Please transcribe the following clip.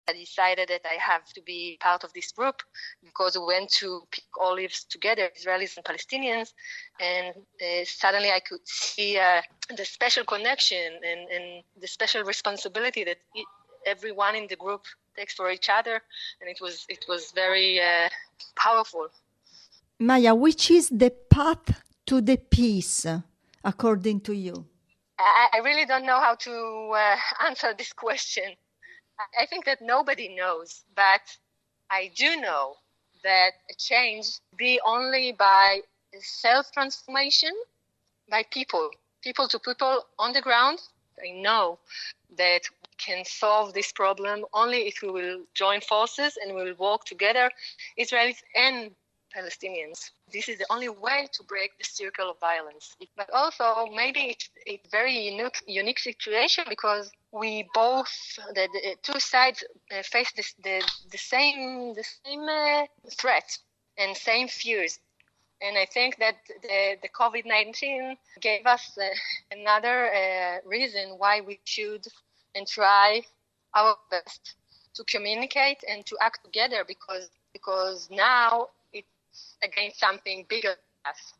I decided that I have to be part of this group because we went to pick olives together, Israelis and Palestinians, and suddenly I could see the special connection and the special responsibility that everyone in the group takes for each other, and it was very powerful. Maya, which is the path to the peace, according to you? I really don't know how to answer this question. I think that nobody knows, but I do know that a change be only by self-transformation, by people to people on the ground. I know that we can solve this problem only if we will join forces and we will work together, Israelis and Palestinians. This is the only way to break the circle of violence. But also, maybe it's a very unique situation because we both, the two sides, face the same threat and same fears. And I think that the COVID-19 gave us another reason why we should and try our best to communicate and to act together because now it's against something bigger than us.